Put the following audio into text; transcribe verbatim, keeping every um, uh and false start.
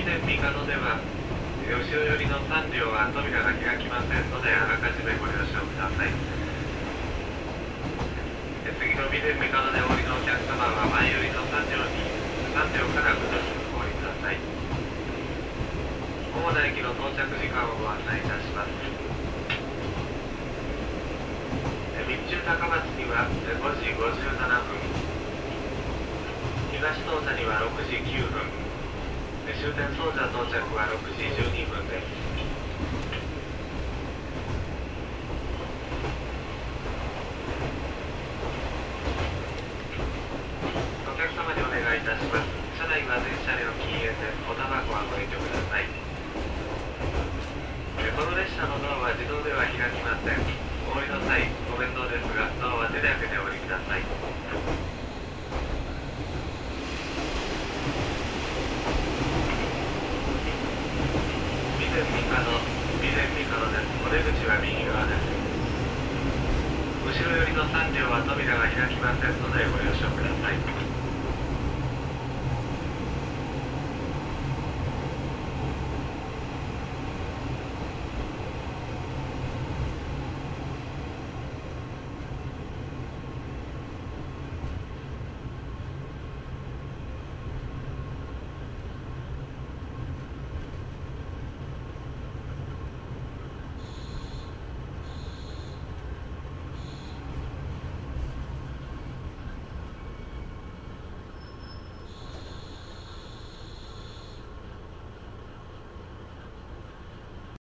備前三門では、後ろ寄りのさん両は扉が開きませんので、あらかじめご了承ください。次の備前三門でお降りのお客様は、前寄りのさん両に、さん両からご乗車お降りください。大田駅の到着時間をご案内いたします。日中高松にはごじごじゅうななふん、東当社にはろくじきゅうふん、終点総社到着はろくじじゅうにふんです。お客様にお願いいたします。車内は全車両禁煙です。おタバコはご遠慮ください。この列車のドアは自動では開きません。お降りの際、ご面倒ですが、ドアは手で開けてお降りください。備前三門、備前三門です。お出口は右側です。後ろ寄りのさん両は扉が開きませんのでご了承